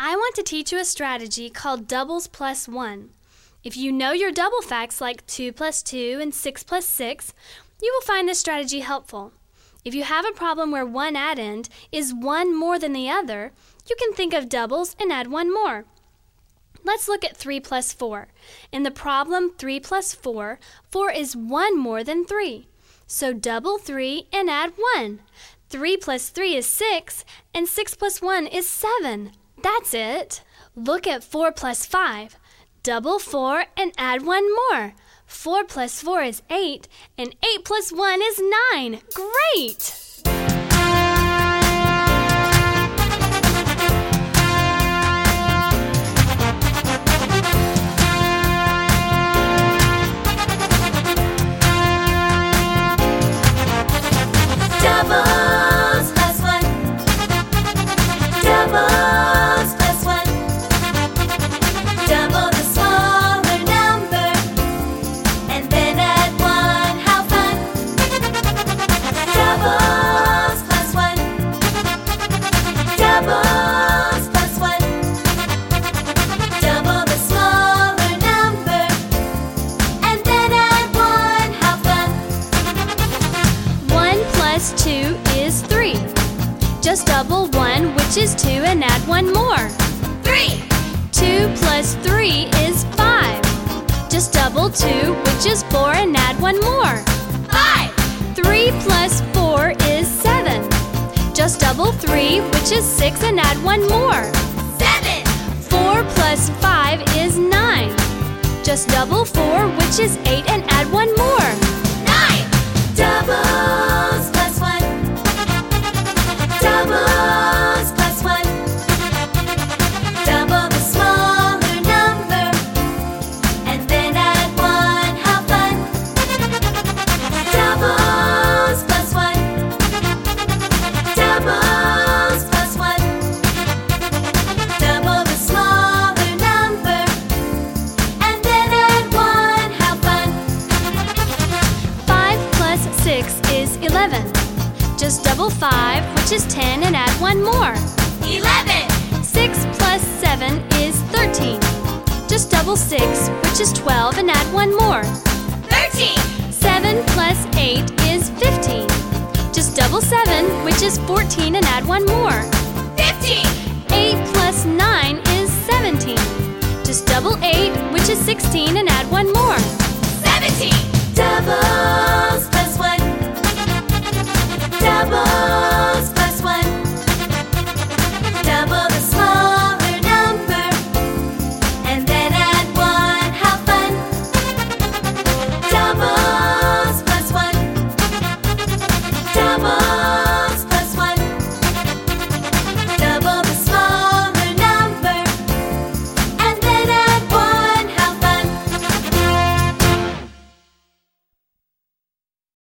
I want to teach you a strategy called doubles plus 1. If you know your double facts like 2 plus 2 and 6 plus 6, you will find this strategy helpful. If you have a problem where one addend is one more than the other, you can think of doubles and add one more. Let's look at 3 plus 4. In the problem 3 plus 4, 4 is one more than 3. So double 3 and add 1. 3 plus 3 is 6, and 6 plus 1 is 7. That's it. Look at 4 plus 5. Double 4 and add one more. 4 plus 4 is 8, and 8 plus 1 is 9. Great! Doubles plus 1. Doubles plus 1. Double the smaller number and then add 1. How fun! Doubles plus 1. Doubles plus 1. Double the smaller number and then add 1. How fun! 1 plus 2 is 3. Just double 1, which is 2, and add one more. 3. 2 plus 3 is 5. Just double 2, which is 4, and add one more. 5. 3 plus 4 is 7. Just double 3, which is 6, and add one more. 7. 4 plus 5 is 9. Just double 4, which is 8, and add one more. 9. Doubles plus 1. Doubles plus 1. Double the smaller number and then add 1. How fun! Doubles plus 1. Doubles plus 1. Double the smaller number and then add 1. How fun! 5 plus 6 is 11. Just double 5, which is 10, and add one more. 11. 6 plus 7 is 13. Just double 6, which is 12, and add one more. 13. 7 plus 8 is 15. Just double 7, which is 14, and add one more. 15. 8 plus 9 is 17. Just double 8, which is 16, and add one more. 17. Double